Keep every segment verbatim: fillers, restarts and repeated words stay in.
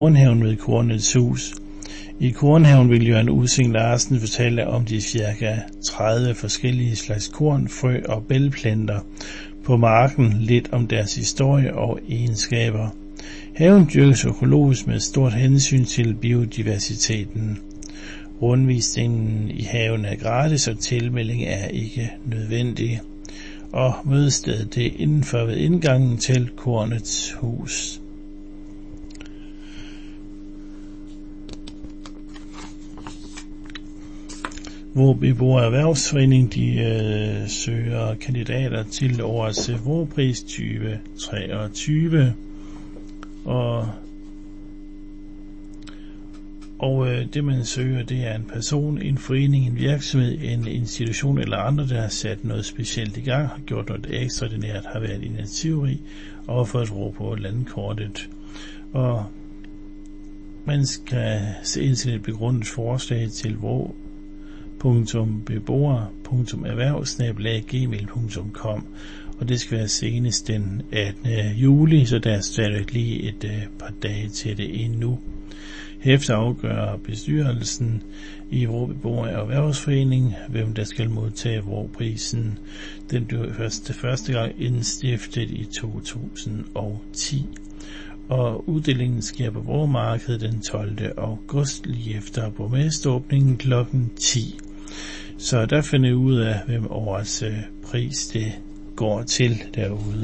Kornhaven ved Kornets Hus. I Kornhaven vil Jørgen Ussing Larsen fortælle om de cirka tredive forskellige slags korn, frø og bælgplanter på marken, lidt om deres historie og egenskaber. Haven dyrkes økologisk med stort hensyn til biodiversiteten. Rundvisningen i haven er gratis, og tilmelding er ikke nødvendig. Og mødestedet det er indenfor ved indgangen til Kornets Hus. Hvor Beboer Erhvervsforening de øh, søger kandidater til årets Vorpris tyve treogtyve. Og, og øh, det man søger, det er en person, en forening, en virksomhed, en institution eller andre, der har sat noget specielt i gang, har gjort noget ekstraordinært, har været initiativrig og fået ro på landkortet. Og man skal se ind til et begrundet forslag til hvor beboer punktum erhverv snabel-a gmail punktum com, og det skal være senest den attende juli, så der er stadig lige et uh, par dage til det endnu. Herefter afgør bestyrelsen i Vrå Beboer Erhvervsforening, hvem der skal modtage Vrå-prisen. Den blev første, første gang indstiftet i to tusind og ti, og uddelingen sker på Vrå-markedet den tolvte august, lige efter borgmesteråbningen klokken ti. Så der finder jeg ud af, hvem årets øh, pris det går til derude.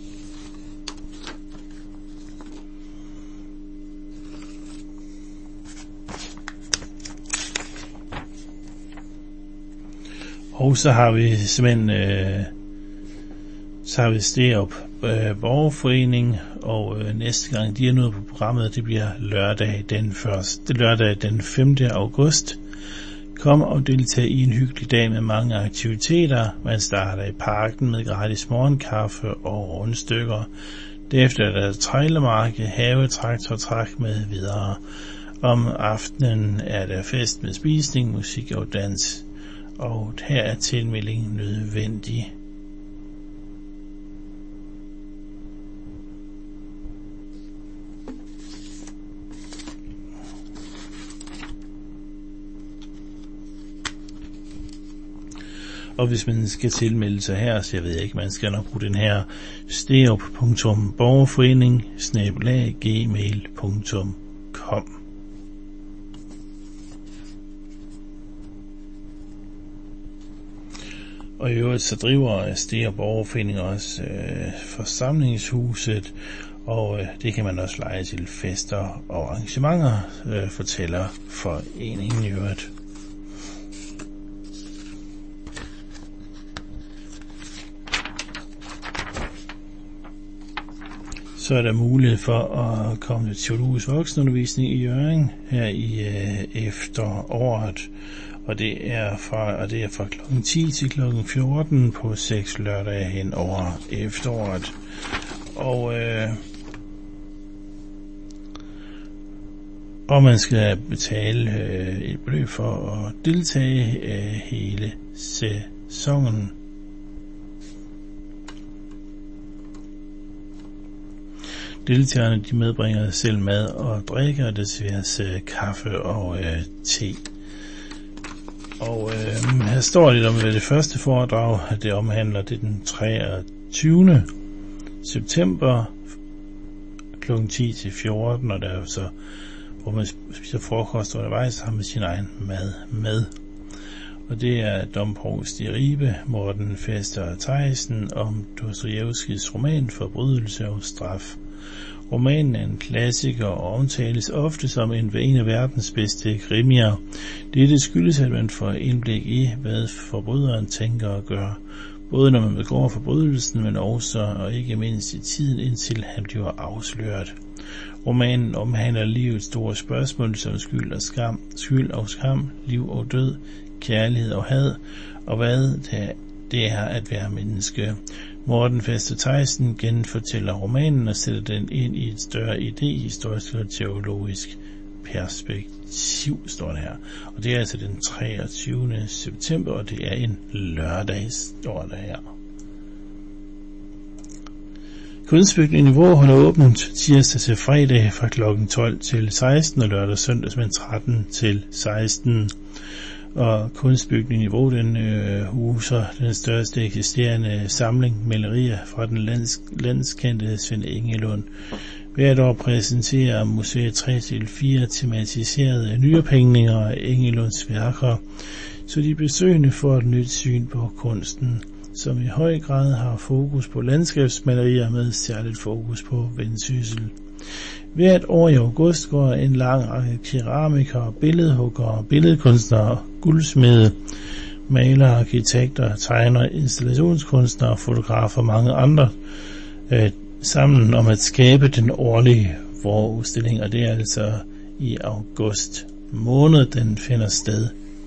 Og så har vi simpelthen øh, så har vi Sterup øh, Borgerforening, og øh, næste gang de er nået på programmet, det bliver lørdag den første, lørdag den femte august. Kom og deltag i en hyggelig dag med mange aktiviteter. Man starter i parken med gratis morgenkaffe og rundstykker. Derefter er der trailermarked, havetraktortræk med videre. Om aftenen er der fest med spisning, musik og dans. Og her er tilmelding nødvendig. Og hvis man skal tilmelde sig her, så jeg ved ikke, man skal nok bruge den her sterup punktum borgerforening snabel-a gmail punktum com. Og i øvrigt så driver Sterup Borgerforening også øh, forsamlingshuset, og øh, det kan man også leje til fester og arrangementer, øh, fortæller foreningen i øvrigt. Så er der mulighed for at komme til teologisk voksenundervisning i Hjørring her i øh, efteråret, og det er fra og det er fra klokken ti til klokken fjorten på seks lørdage hen over efteråret. Og øh, og man skal betale øh, et beløb for at deltage øh, hele sæsonen. Deltagerne de medbringer selv mad og drikke, og det serveres øh, kaffe og øh, te. Og øh, her står lidt om det første foredrag, at det omhandler det den treogtyvende september klokken ti til fjorten, og der er så, hvor man spiser frokost undervejs, har med sin egen mad med. Og det er domprovst i Ribe, Morten Fester Theisen, om Dostojevskijs roman Forbrydelse og straf. Romanen er en klassiker og omtales ofte som en en af verdens bedste krimier. Dette skyldes, at man får indblik i, hvad forbryderen tænker og gør, både når man begår forbrydelsen, men også og ikke mindst i tiden indtil han bliver afsløret. Romanen omhandler livets store spørgsmål som skyld og skam, skyld og skam, liv og død, kærlighed og had, og hvad det er at være menneske. Morten Fester Theisen genfortæller romanen og sætter den ind i et større idehistorisk og teologisk perspektiv, står det her. Og det er altså den treogtyvende september, og det er en lørdag, står der her. Kunstbygningen i Vrå holder åbent tirsdag til fredag fra klokken tolv til seksten og lørdag og søndag fra tretten til seksten. Og Kunstbygningen i Vrå, den øh, huser den største eksisterende samling malerier fra den lands, landskendte Svend Engelund. Hvert år præsenterer museet tre til fire tematiserede nyophængninger af Engelunds værker, så de besøgende får et nyt syn på kunsten, som i høj grad har fokus på landskabsmalerier med særligt fokus på Vendsyssel. Hvert år i august går en lang række keramikere, billedhuggere, billedkunstnere, guldsmede, malere, arkitekter, tegnere, installationskunstnere, fotografer og mange andre øh, sammen om at skabe den årlige Vrå-udstilling, og det er altså i august måned, den finder sted.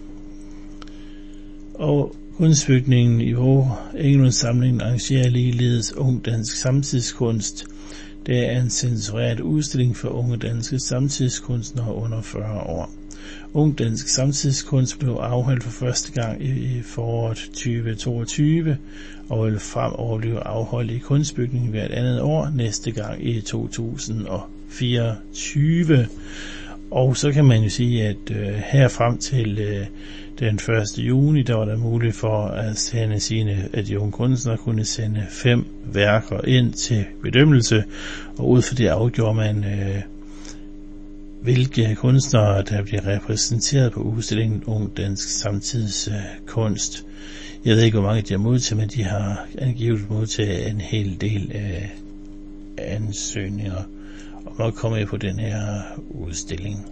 Og Kunstbygningen i Vrå, Engelunds samling, arrangerer ligeledes Ung Dansk Samtidskunst. Det er en censureret udstilling for unge danske samtidskunstnere under fyrre år. Ung Dansk Samtidskunst blev afholdt for første gang i foråret tyve toogtyve og vil fremover blive afholdt i Kunstbygningen hvert andet år, næste gang i to tusind fireogtyve. Og så kan man jo sige, at øh, her frem til øh, den første juni, der var der muligt for at sende sine, at de unge kunstnere kunne sende fem værker ind til bedømmelse, og ud for det afgjorde man, øh, hvilke kunstnere, der bliver repræsenteret på udstillingen Ung Dansk Samtidskunst. Jeg ved ikke, hvor mange de har modtaget, men de har angivet modtaget en hel del øh, ansøgninger, og nok kommer jeg på den her udstilling.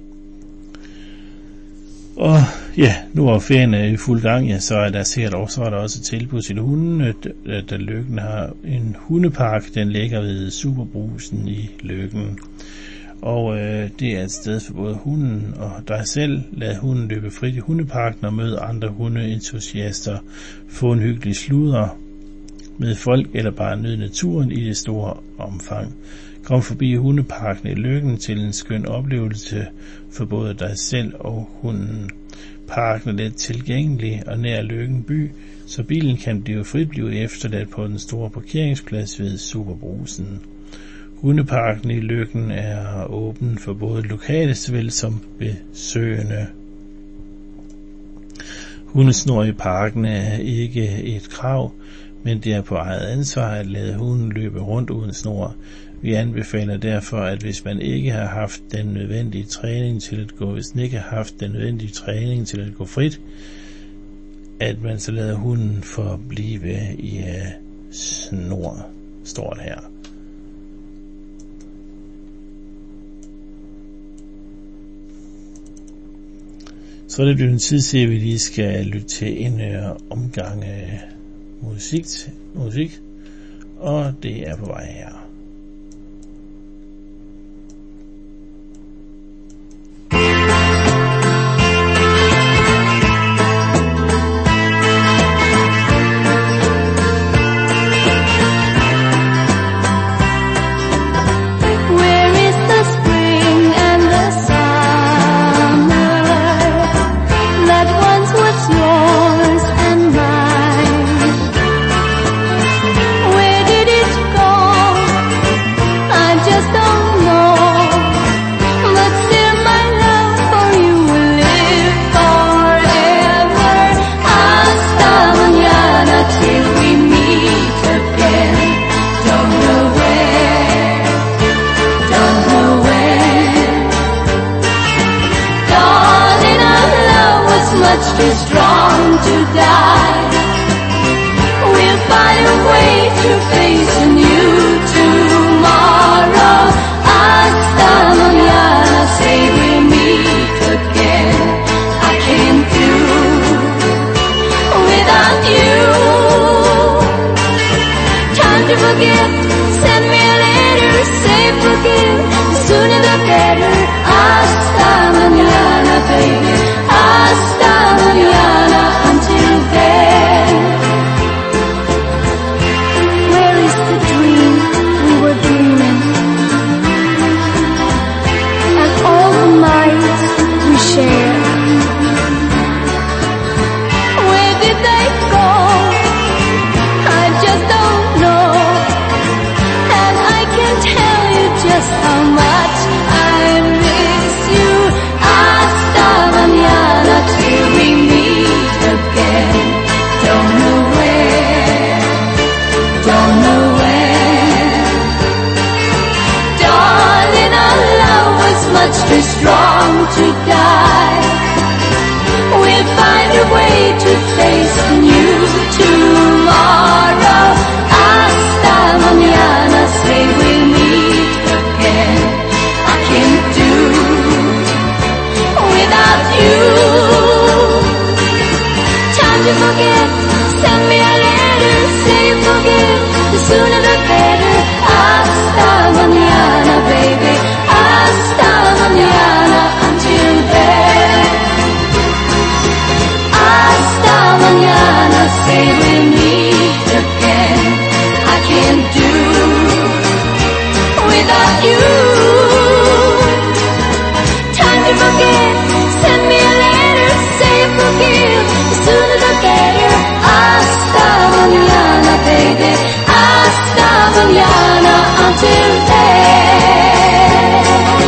Og ja, nu er ferien i fuld gang, ja, så er der sikkert også, så er der også tilbud til hunden, da Løkken har en hundepark, den ligger ved Superbrusen i Løkken. Og øh, det er et sted for både hunden og dig selv. Lad hunden løbe frit i hundeparken og møde andre hundeentusiaster. Få en hyggelig sludder med folk eller bare nyde naturen i det store omfang. Kom forbi hundeparken i Løkken til en skøn oplevelse for både dig selv og hunden. Parken er let tilgængelig og nær Løkken by, så bilen kan blive frit blive efterladt på den store parkeringsplads ved Superbrusen. Hundeparken i Løkken er åben for både lokale såvel som besøgende. Hundesnor i parken er ikke et krav, men det er på eget ansvar at lade hunden løbe rundt uden snor. Vi anbefaler derfor, at hvis man ikke har haft den nødvendige træning til at gå, hvis den ikke har haft den nødvendige træning til at gå frit, at man så lader hunden forblive i uh, snor, står det her. Så er det blevet en tid til, at vi lige skal lytte til en uh, omgang uh, musik, musik, og det er på vej her. Too strong to die. We'll find a way to face a new tomorrow. Hasta mañana, say we'll meet again. I can't do without you. Time to forget. Send me a letter, say forgive. The sooner the better. Hasta mañana, baby. Hasta mañana, until then. Where is the dream we were dreaming? And all the nights we shared. Where did they go? I just don't know. is strong to die. We'll find a way to face a new tomorrow. Hasta mañana, say we'll meet again. I can't do without you. Time to forget, send me a letter, say forgive, the sooner the better. Hasta mañana, baby, hasta mañana, until then. Hasta mañana, say we'll meet again. I can't do without you. Time to forget, send me a letter, say forgive, the sooner the better. Hasta mañana, baby, hasta mañana, until then.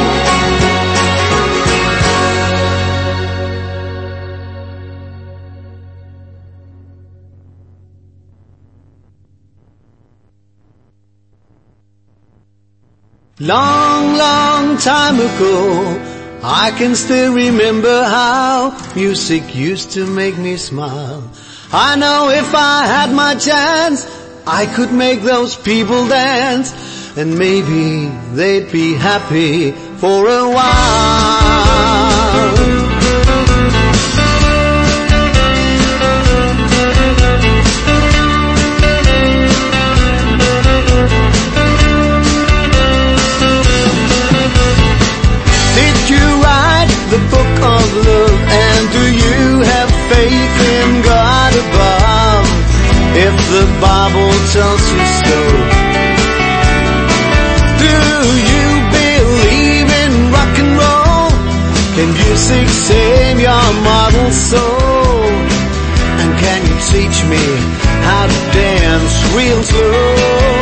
Long, long time ago, I can still remember how music used to make me smile. I know if I had my chance, I could make those people dance, and maybe they'd be happy for a while. The book of love, and do you have faith in God above? If the Bible tells you so, do you believe in rock and roll? Can music save your mortal soul? And can you teach me how to dance real slow?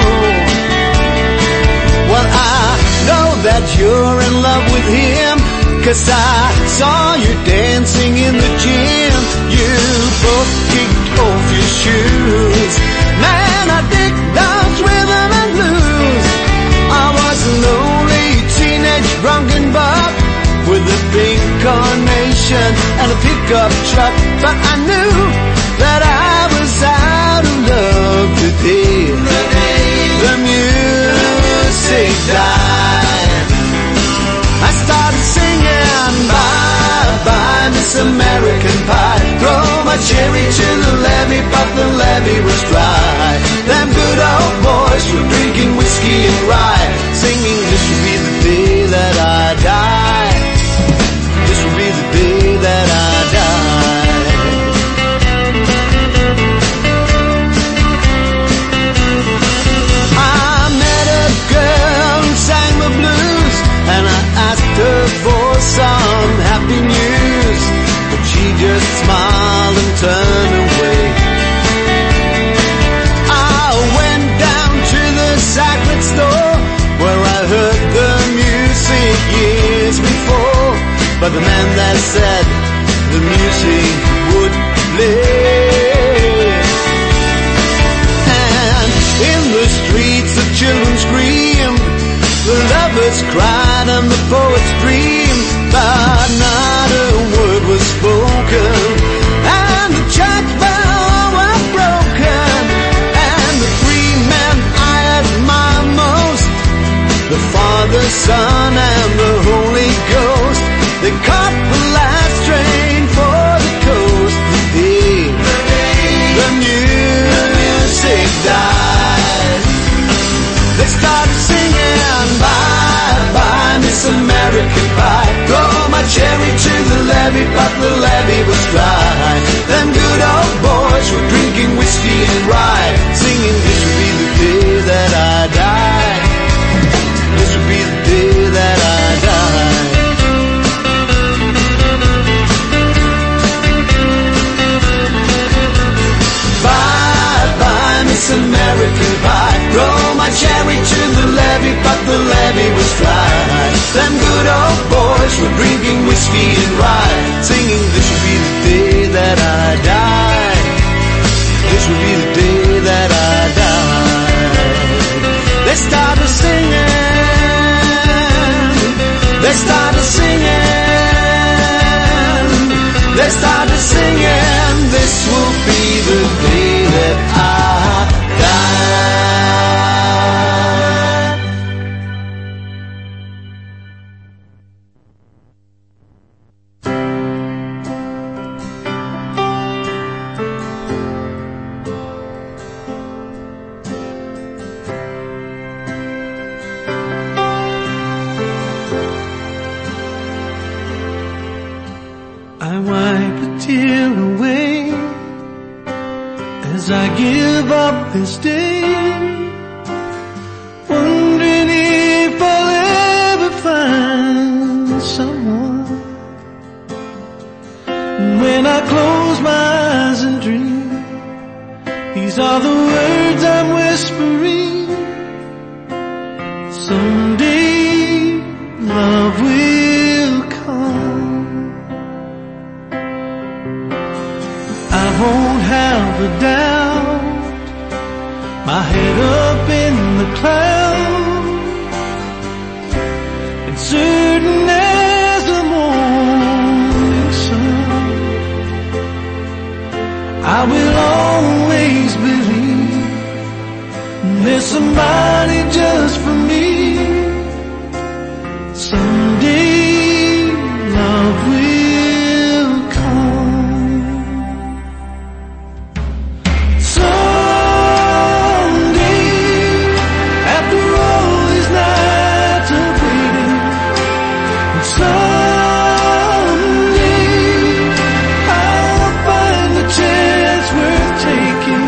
Well, I know that you're in love with him, 'cause I saw you dancing in the gym. You both kicked off your shoes. Man, I dig those rhythm and blues. I was a lonely teenage drunken buck with a pink carnation and a pickup truck, but I knew that I was out of love today. The music died. I started singing, bye, bye, Miss American Pie. Throw my cherry to the levee, but the levee was dry. Them good old boys were drinking whiskey and rye, singing, this will be the day that I die. This will be the day that I die. I met a girl who sang the blues, and I asked her for some happy news, but she just smiled and turned away. I went down to the sacred store where I heard the music years before, but the man that said the music would play. And in the streets the children screamed, the lovers cried and the poets dreamed, but not a word was spoken, and the church bells were broken, and the three men I admire most, the Father, Son, and the Holy Ghost, they caught the last train for the coast. The day the music died, they started singing, bye, bye, Miss American Pie. Throw my cherry to the levee, but the levee was dry. Them good old boys were drinking whiskey and rye, singing, this will be the day that I die. This will be the day that I die. Bye, bye, Miss American Pie. Throw my cherry to the levee, but the levee was dry. Them good old boys were drinking whiskey and rye, singing, this will be the day that I die. This will be the day that I die. They started singing, they started singing. wipe a tear away as I give up this day, wondering if I'll ever find someone. When I close my eyes and dream, these are the words I'm whispering. Someday love will come. I won't have a doubt, my head up in the clouds, and certain as the morning sun, I will always believe there's somebody just for me. Someday love will come. Someday, after all these nights of waiting, someday I'll find a chance worth taking.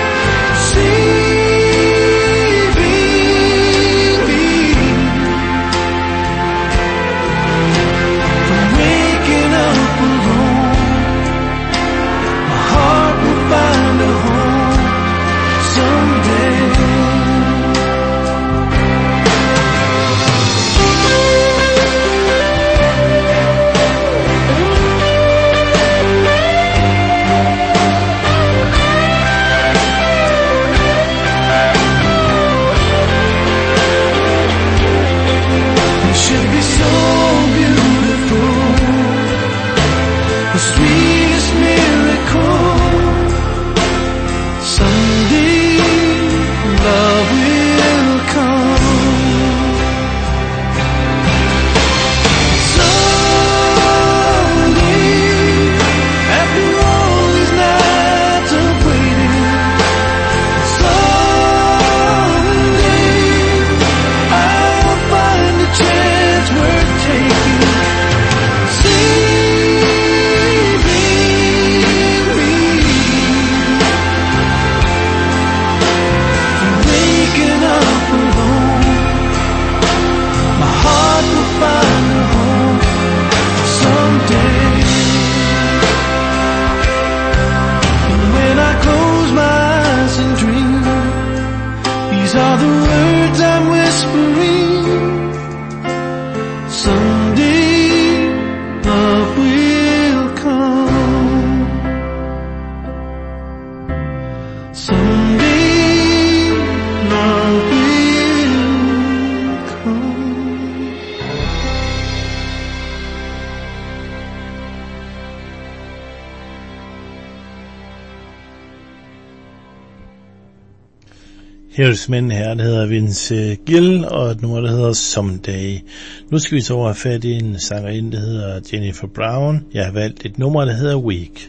Her hos mænd her, der hedder Vince Gill, og et nummer, der hedder Someday. Nu skal vi så have fat i en sangerinde, der hedder Jennifer Brown. Jeg har valgt et nummer, der hedder Weak.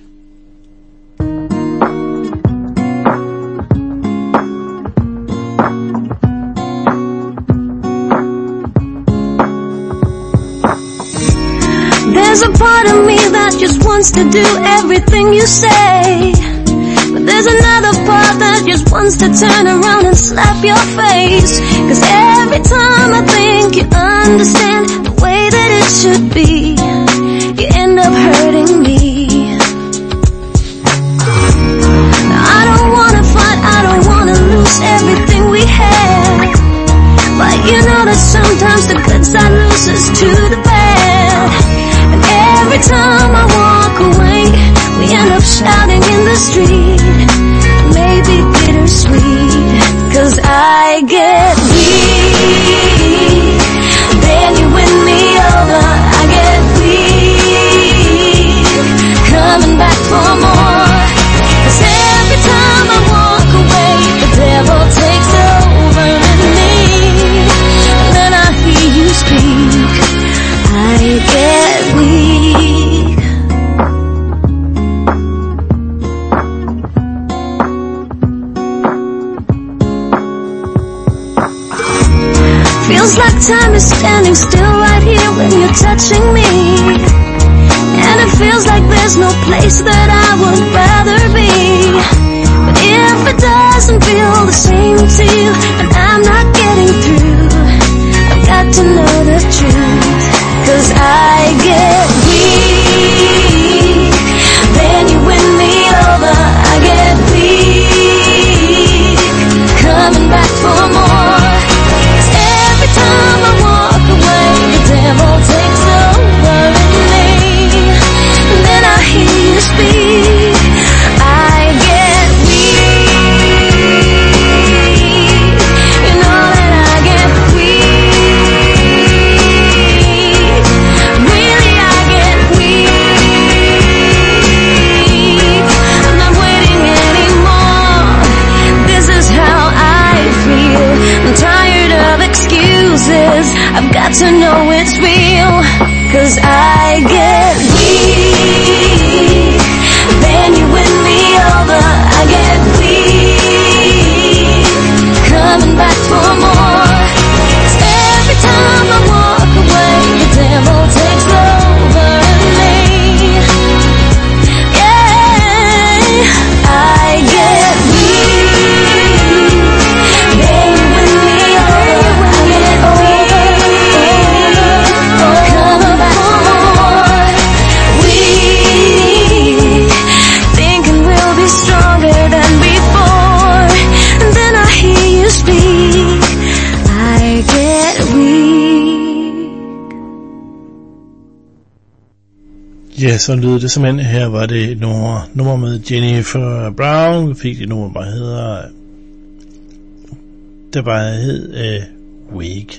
There's a part of me that just wants to do everything you say, but there's another part that just wants to turn around and slap your face. Cause every time I think you understand the way that it should be, you end up hurting me. Now I don't wanna fight, I don't wanna lose everything we have, but you know that sometimes the good side loses to the bad. And every time I walk away, we end up shouting in the street, maybe bittersweet. Cause I get weak, then you win me over. I get weak, coming back for more. Cause every time I walk away, the devil takes over in me. And then I hear you speak, I get weak. Feels like time is standing still right here when you're touching me, and it feels like there's no place that I would rather be. But if it doesn't feel the same to you, and I'm not getting through, I've got to know the truth. 'Cause I get weak, then you win me over. I get weak, coming back for more. 'Cause every time I walk away, the devil takes over in me. And then I hear you speak. I get weak, you know that I get weak. Really, I get weak. I'm not waiting anymore. This is how I feel. I'm tired of excuses. I've got to know it's real. 'Cause I get weak, then you win me over. I get weak, coming back for more. 'Cause every time I walk away, the devil takes over in me. Yeah, I get weak, then you win me over. I get weak, coming back for more. Weak, thinking we'll be stronger than before. And then I hear you speak. I get weak. Ja, så lyder det simpelthen. Her var det nummer, nummer med Jennifer Brown. Vi fik det nummer, bare hedder, der bare hed uh, Wake.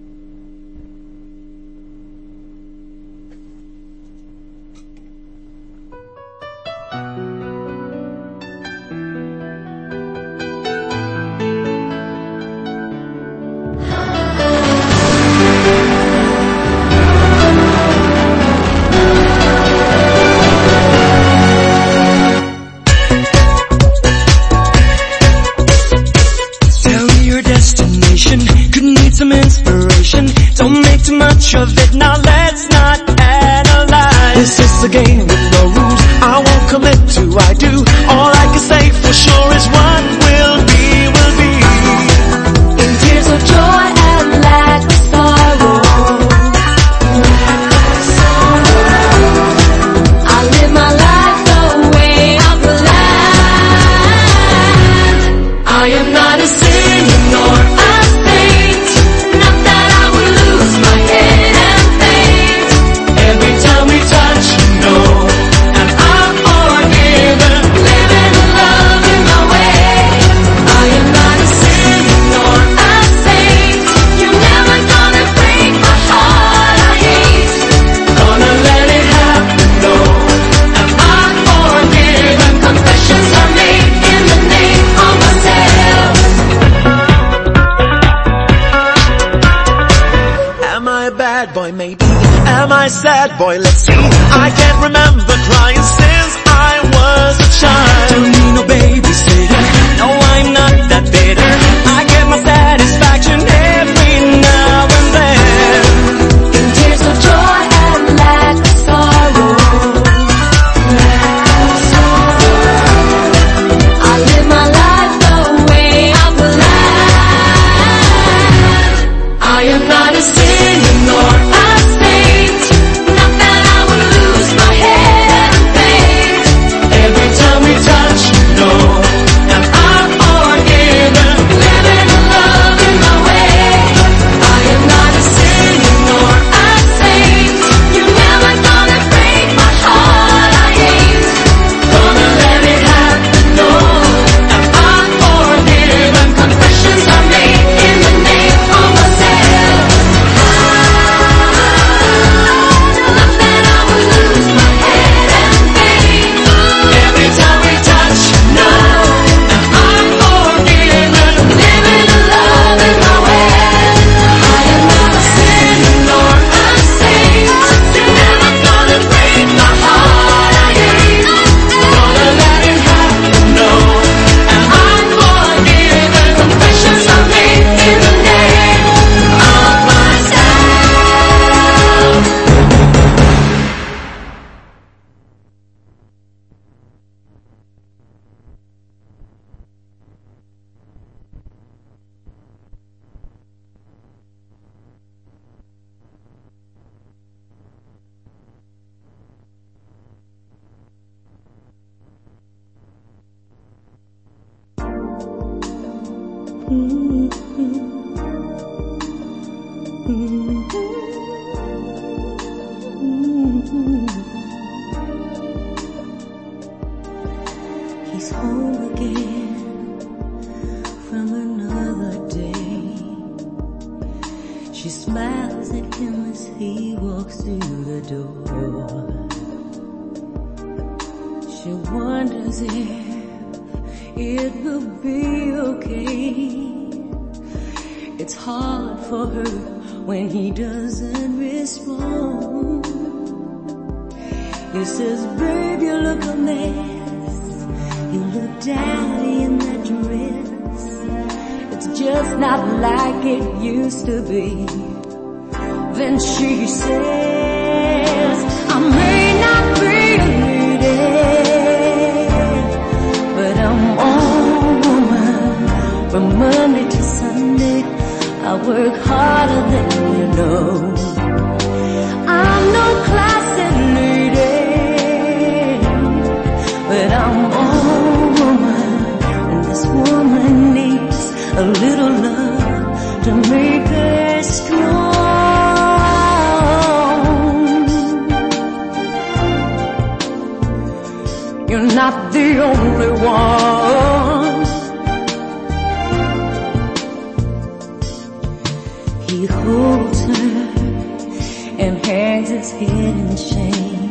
Tell me your destination. Could need some inspiration. Don't make too much of it. Now let's not analyze. This is a game with no rules. I won't commit to I do. All I can say for sure is what will be, will be. In tears of joy and lack of sorrow, I live my life the way of the land. I am not a sinner nor a saint, not that I would lose my head and faint. Every time we touch, you know, and I'm forgiven, living in love in my way. I am not a sinner nor a saint, you're never gonna break my heart I hate. Gonna let it happen, no. And I'm forgiven, confessions are made in the name of myself. Am I a bad boy? Maybe. Am I a sad boy? Let's see. I can't remember crying since I was a child. Don't need no babysitter. No, I'm not that bitter. I get my satisfaction every now and then. In tears of joy and lack of sorrow, I live my life the way of the land. I am not a sinner nor a saint, not that I would lose my head and faint. Every time we touch, you know, and I'm forgiven. He's home again from another day. She smiles at him as he walks through the door. She wonders if it will be okay. It's hard for her when he doesn't respond. He says, babe, you look a mess. You look daddy in that dress. It's just not like it used to be. Then she says, I may not be a lady, but I'm all woman. From Monday to Sunday, I work harder than you know. I'm no classy lady, but I'm all woman. And this woman needs a little love to make her strong. You're not the only one. He holds her and hangs his head in shame.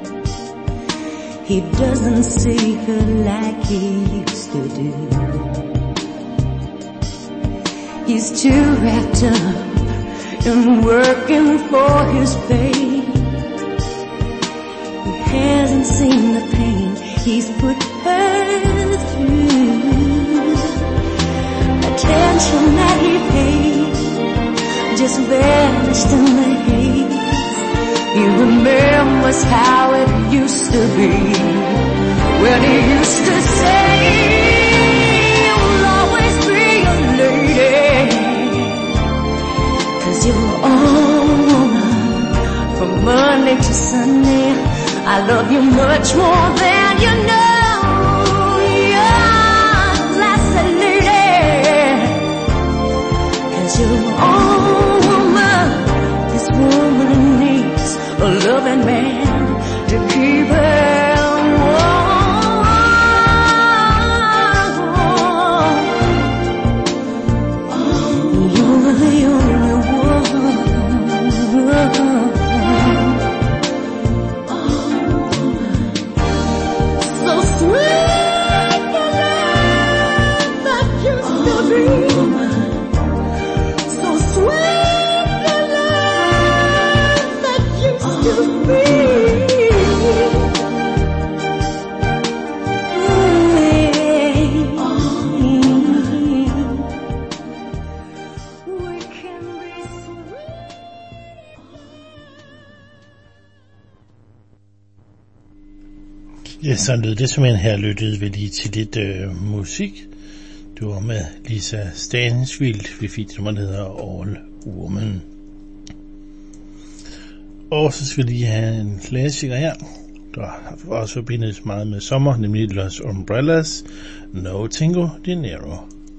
He doesn't see her like he used to do. He's too wrapped up in working for his pay. He hasn't seen the pain he's put her through. Attention that he paid just vanished in the haze. He remembers how it used to be, when he used to say, you'll always be a lady, 'cause you're all woman. From Monday to Sunday, I love you much more than you know. You're a classy lady, 'cause you're all woman. This woman needs a loving man to keep her warm. You're the only one. So sweet the love that used to be. So sweet the love that used to be. We can be sweet. Ja, så lød det som en her lyttede vi lige til lidt øh, musik. Du var med Lisa Stansfield. Vi fik det, der hedder All Woman. Og så skal vi lige have en klassiker her, der også forbindes meget med sommer, nemlig Los Umbrellas, No Tango Dinero.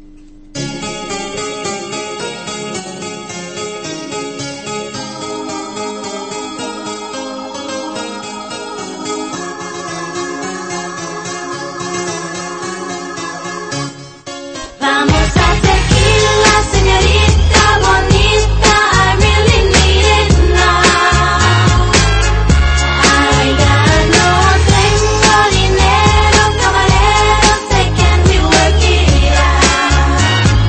Vamos a tequila, señorita bonita, I really need it now. I got no tengo dinero, caballero, say can we work it out?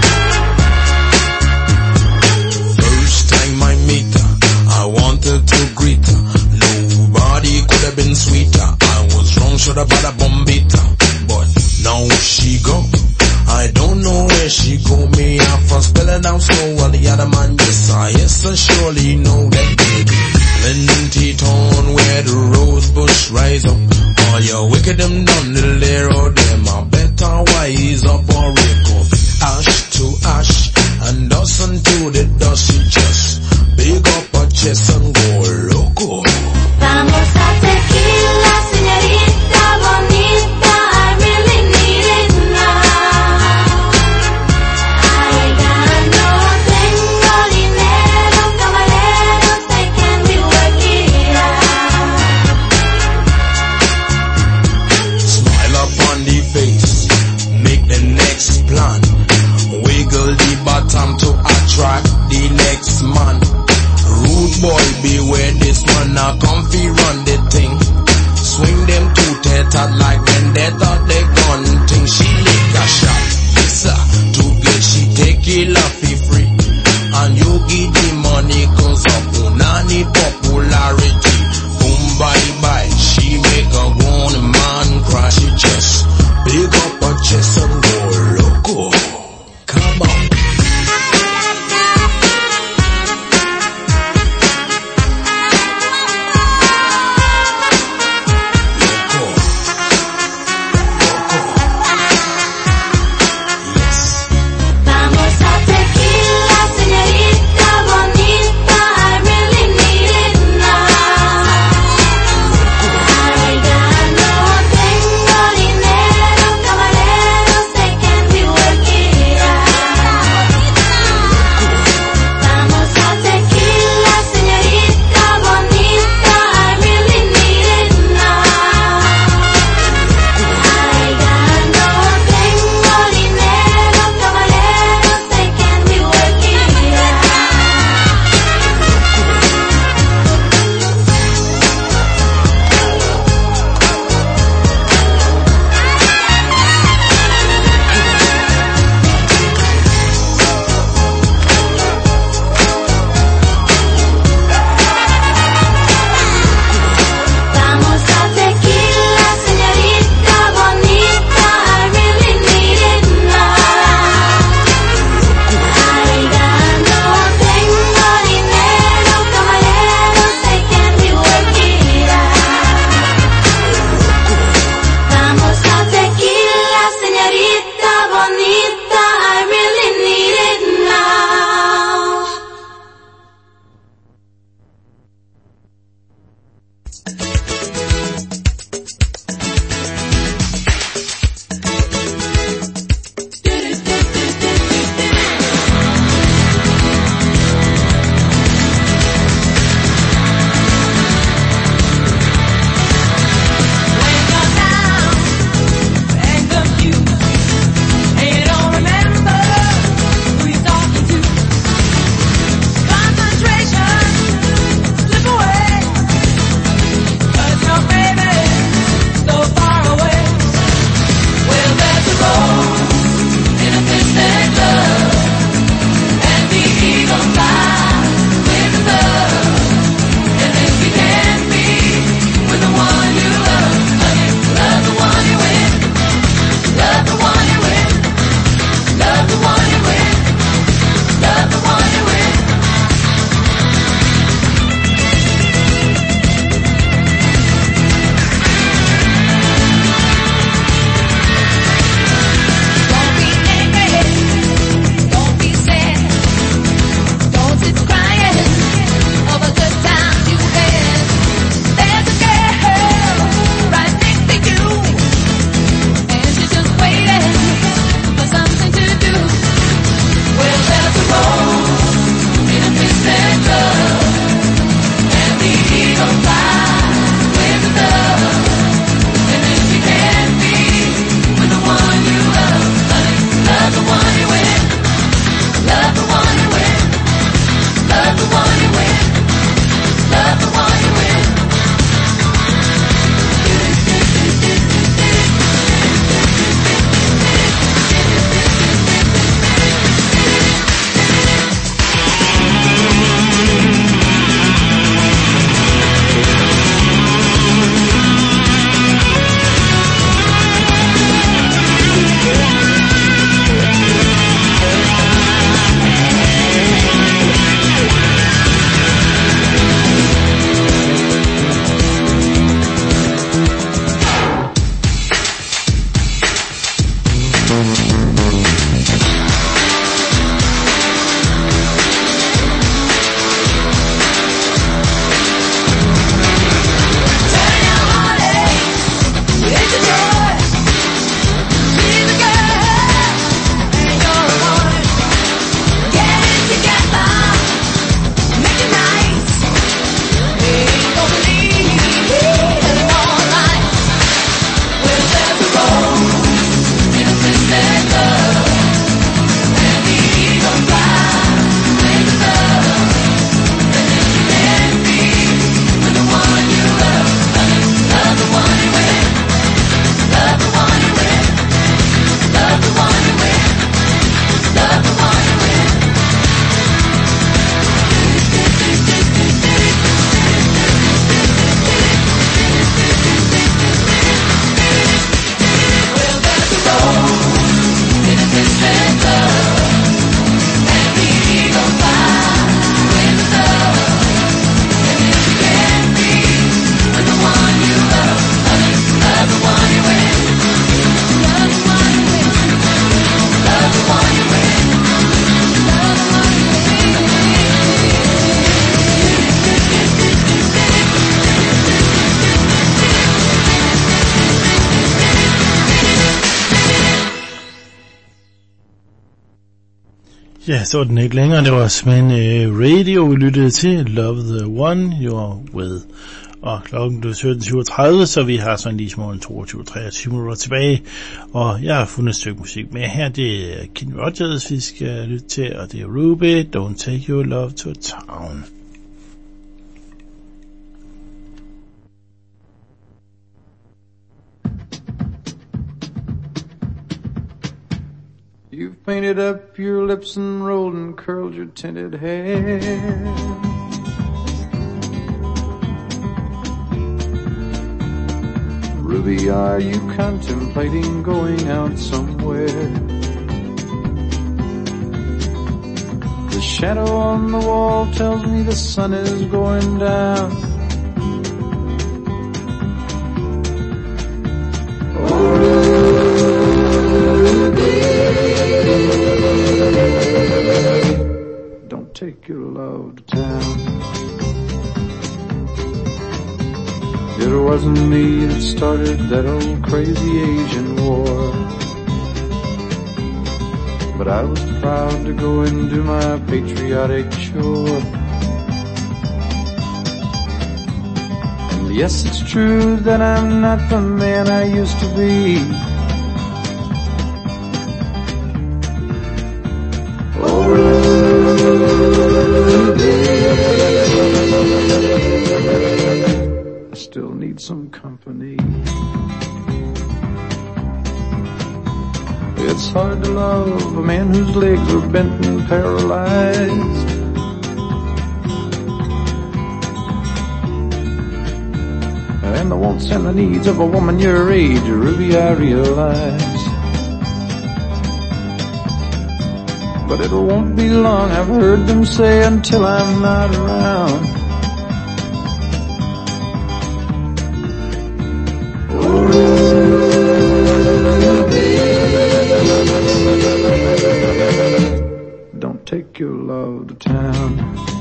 First time I meet her, I wanted to greet her. Nobody could have been sweeter. I was wrong, should have bought a bombita, but now she go. I don't know where she go, me I first spell it down slow while the other man yes I yes I surely know that baby. Plenty town where the rose bush rise up. All your wicked them done, little there or them, I better wise up or wake up. Ash to ash and dust unto the dust, she just big up her chest and go loco. Vamos a tequila, señorita bonita, I really need it now. I got no tengo dinero, caballero, say can we work it out? scattered like when they thought they gone think she lick a shot. Yes sir, too good she take it off free. And you give the money cause of punani popularity. Boom bye bye, she make a grown man crash his chest. Big up her chest and go loco. Come on. Ja, så er den ikke længere. Det var simpelthen uh, Radio, vi lyttede til. Love the One You're With. Og klokken blev sytten syvogtredive, så vi har sådan lige små toogtyve til treogtyve minutter tilbage. Og jeg har fundet et stykke musik med her. Det er Kenny Rogers, vi skal lytte til, og det er Ruby, Don't Take Your Love to Town. You've painted up your lips and rolled and curled your tinted hair. Ruby, are you contemplating going out somewhere? The shadow on the wall tells me the sun is going down. Oh, don't take your love to town. It wasn't me that started that old crazy Asian war, but I was proud to go and do my patriotic chore. And yes, it's true that I'm not the man I used to be. I still need some company. It's hard to love a man whose legs are bent and paralyzed. And the wants and the needs of a woman your age, Ruby, I realize. But it won't be long, I've heard them say, until I'm not around. Don't take your love to town.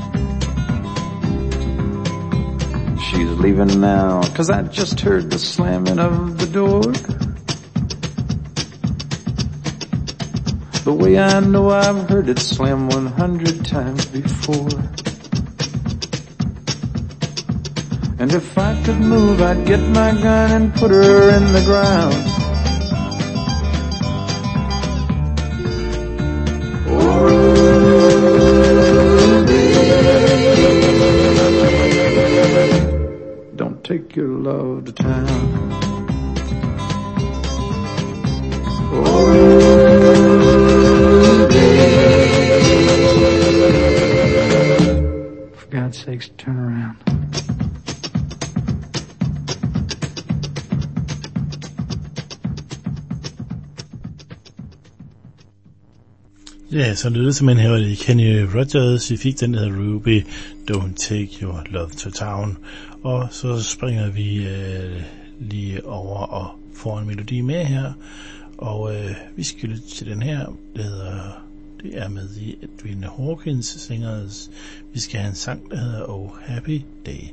She's leaving now, 'cause I just heard the slamming of the door. The way I know I've heard it slam one hundred times before. And if I could move, I'd get my gun and put her in the ground. Don't take your love to town. For God's sakes, turn around. Ja, så lyder det simpelthen her, det Kenny Rogers. Vi fik den, der hedder Ruby, Don't Take Your Love to Town. Og så springer vi øh, lige over og får en melodi med her. Og øh, vi skal lytte til den her, det hedder, det er med i Edwin Hawkins Singers. Vi skal have en sang, der hedder Oh Happy Day.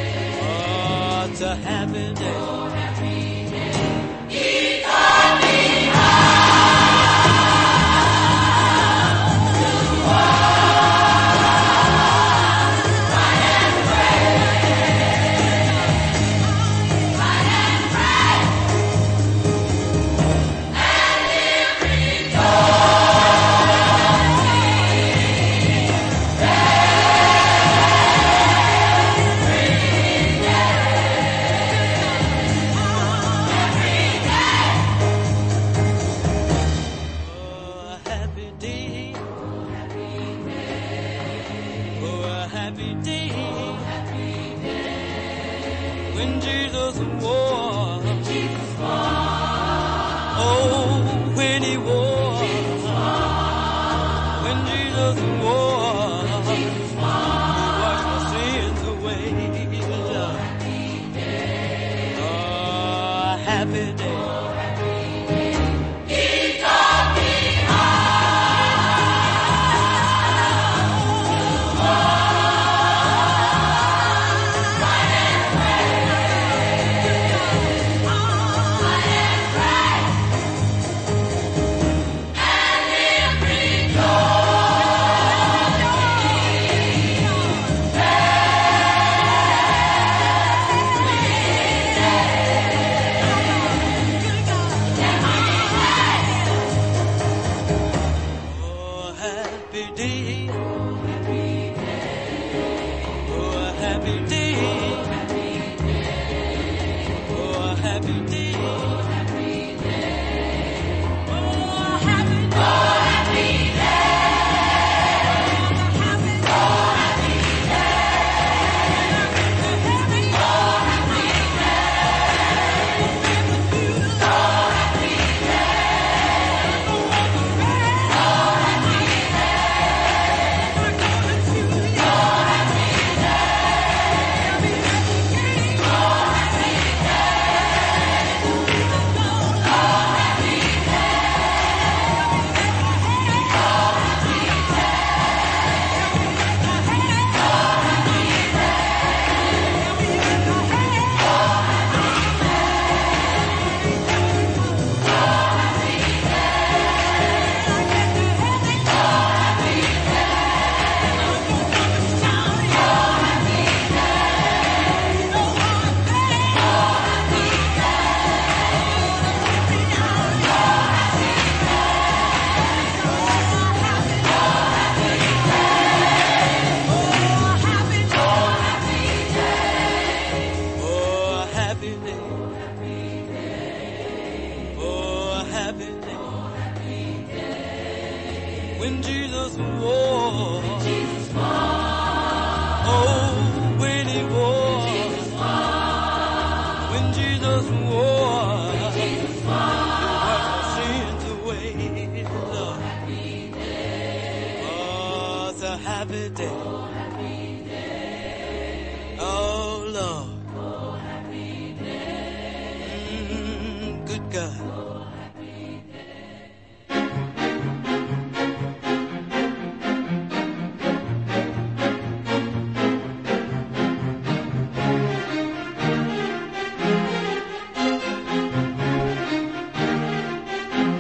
It's a happy day. He taught me happy day. When Jesus wore. Oh, when he wore. When Jesus wore. He washed my sins away. Oh, happy day. When Jesus wore. When Jesus wore. Oh, when he wore. Jesus wore. When Jesus wore. When Jesus wore. He washed my sins away. Lord. Happy day. Oh, it's a happy day. Oh, happy day. Oh, Lord. Oh, happy day. Mm, good God.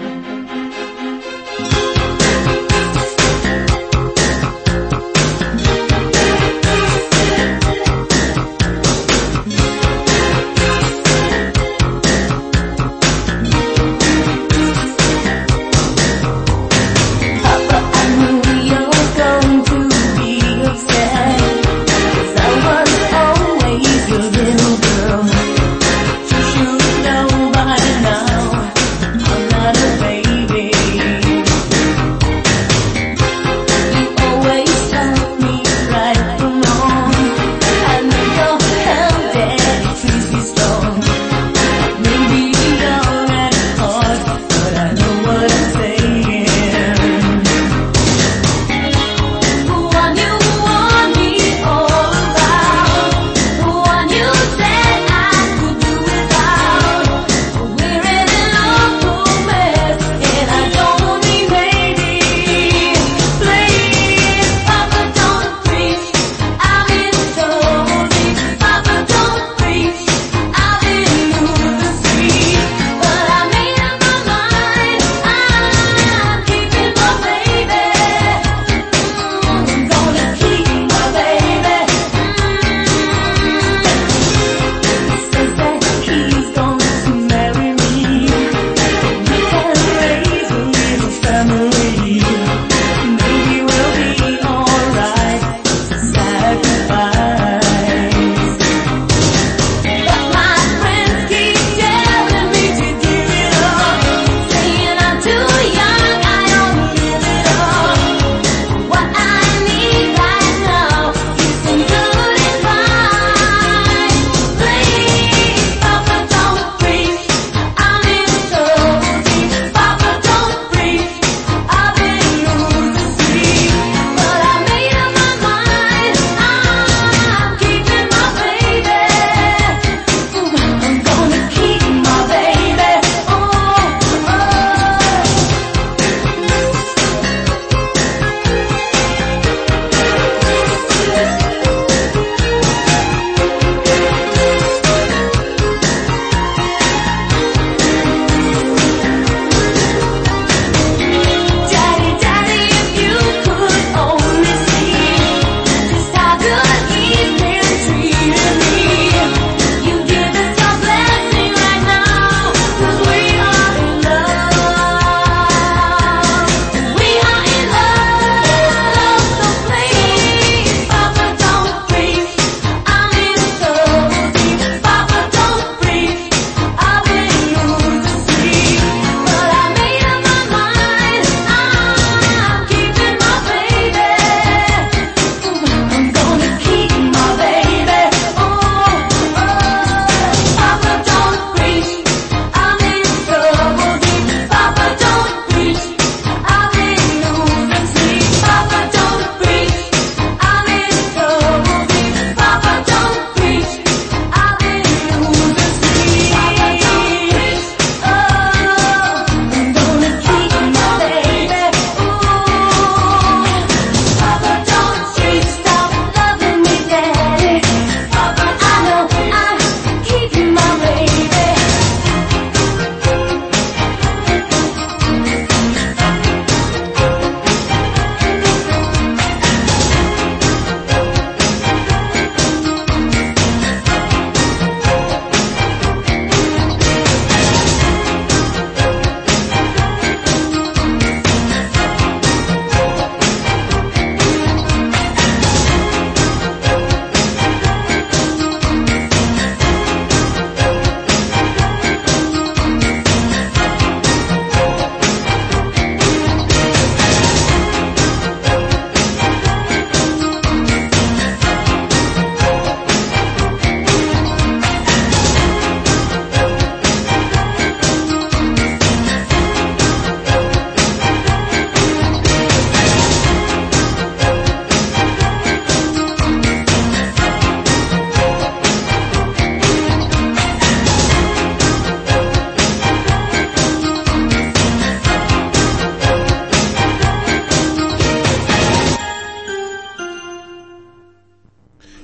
Thank you.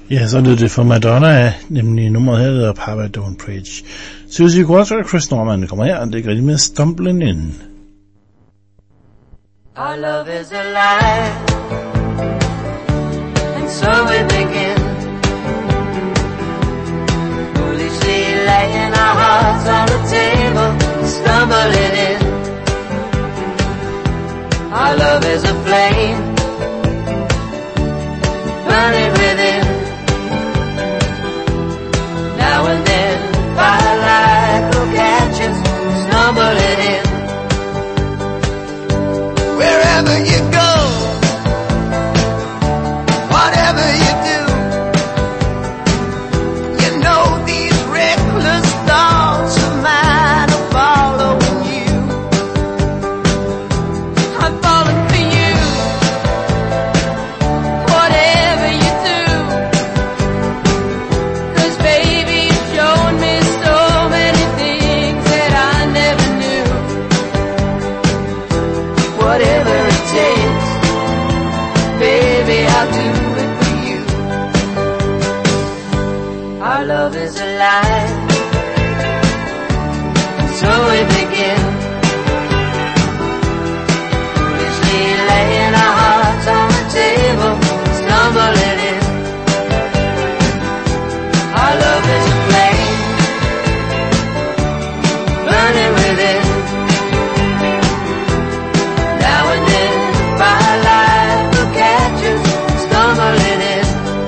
Ja, så lød det for Madonna, nemlig nummeret her, der Papa Don't Preach. Susie Quattro og Chris Norman kommer her, og det gør de med Stumbling In. Our love is alive, and so we begin. Foolishly laying our hearts on the table, stumbling in. Our love is a flame, burning within. Now and then, firelight will catch us, stumbling in. Wherever you go, whatever you do, you know these reckless thoughts of mine are following you. I'm falling for you, whatever you do, 'cause baby you've shown me so many things that I never knew. Whatever it takes, baby, I'll do it for you. Our love is alive, and so we begin. Foolishly laying our hearts on the table, stumbling in. Our love is a flame, burning within. Now and then, firelight will catch us, stumbling in.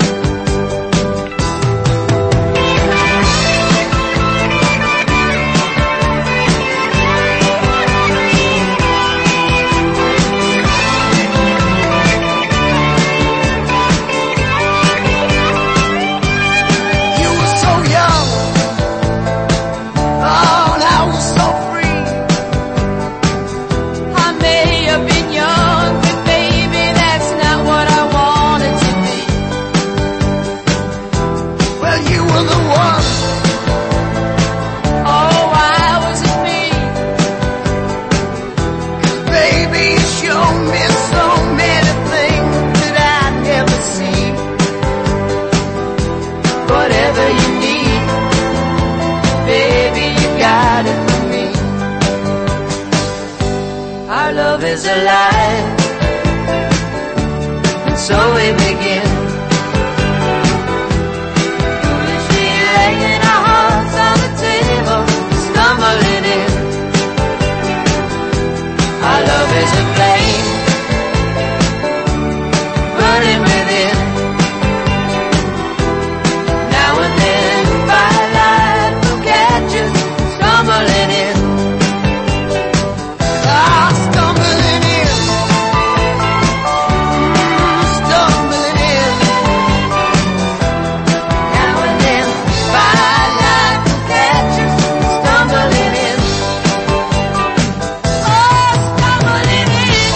You were so young, oh, and I was so free. I may have been young, but baby, that's not what I wanted to be. Well, you were the one. Oh, why was it me? 'Cause baby, you showed me so many things that I'd never see. Whatever you need, baby, you got it for me. Our love is alive, and so we begin. Foolishly laying our hearts on the table, stumbling in. Our love is a flame, burning within. Now and then, firelight will catch us, stumbling in. Ah, stumbling in. Mm, stumbling in. Now and then, firelight will catch us, stumbling in. Oh, stumbling in.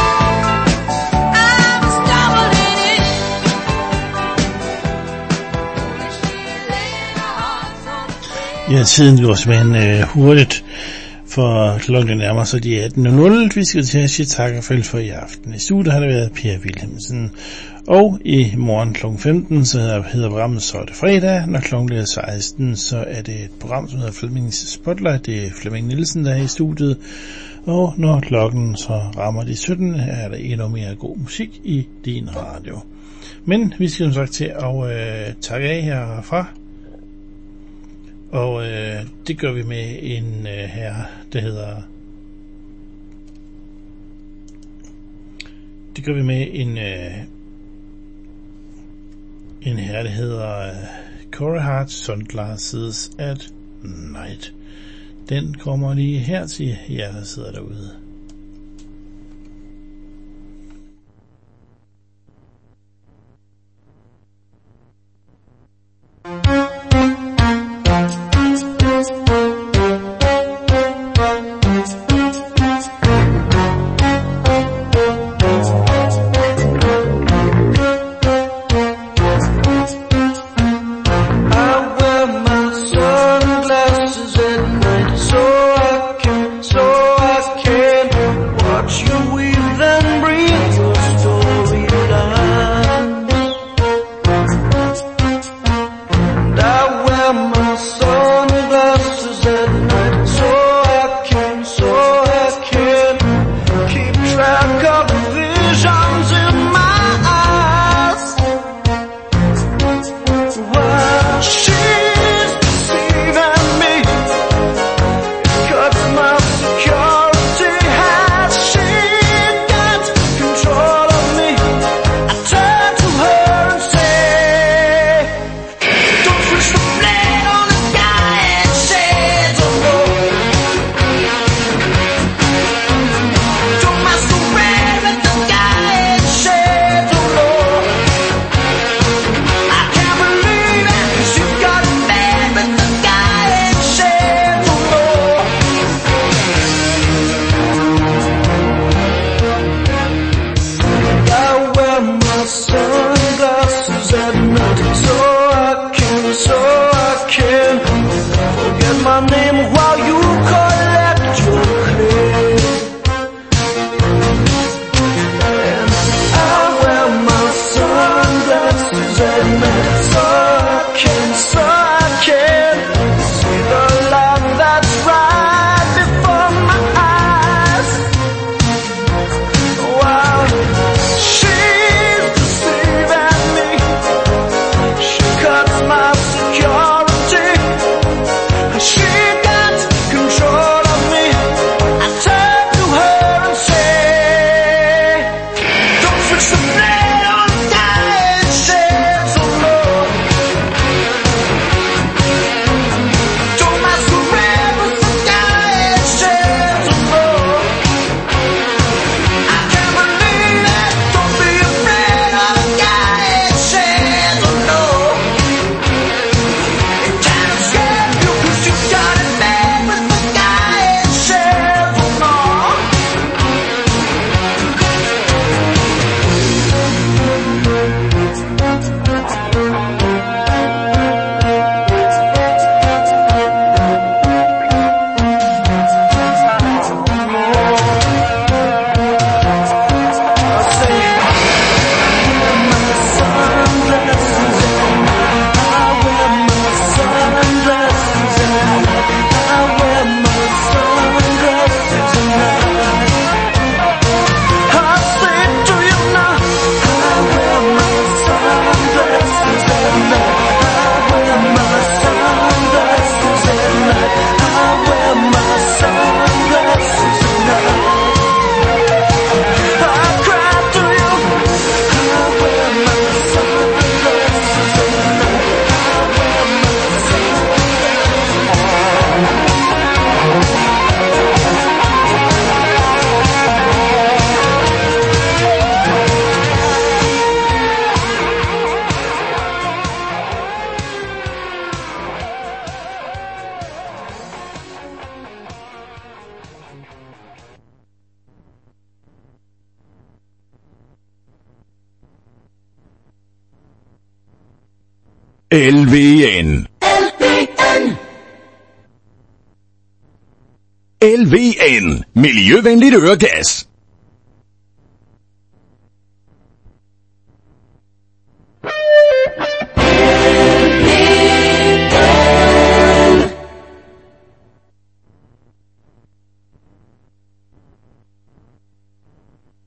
I'm stumbling in. Foolishly laying our hearts on the table. Ja, tiden går simpelthen øh, hurtigt, for klokken nærmer sig de atten nul nul. Vi skal til at sige tak og farvel for i aften. I studiet har det været Per Wilhelmsen. Og i morgen klokken femten, så hedder programmet Så er det fredag. Når klokken bliver seksten, så er det et program, som hedder Flemmings Spotlight. Det er Flemming Nielsen, der er i studiet. Og når klokken så rammer de sytten, er der endnu mere god musik i din radio. Men vi skal som sagt til at øh, takke af herfra. Og øh, det gør vi med en øh, her, der hedder... Det gør vi med en... Øh, en her, der hedder øh, Corey Hart Sunglasses at Night. Den kommer lige her til jer, der sidder derude. Sunglasses at night, so I can, so I can at night, so I can, so I can forget my name while you collect your claim. And I wear my sunglasses at night, so I can, so I can see the light that's right before my eyes. Wow, she's deceiving me. She cuts my security. She got control of me. I turn to her and say, don't fix the blade on the dying shades of love. Don't masquerade with the dying shades of love. I can't believe it. Don't be afraid of the dying shades of love. It can't escape you 'cause you got it made with the dying shades of love. L V N. L V N. L V N. Miljøvenligt øregas.